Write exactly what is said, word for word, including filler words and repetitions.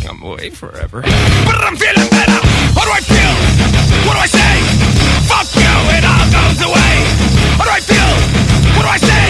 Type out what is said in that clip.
think I'm away forever. But I'm feeling better. How do I feel? What do I say? Fuck you, it all goes away. How do I feel? What do I say?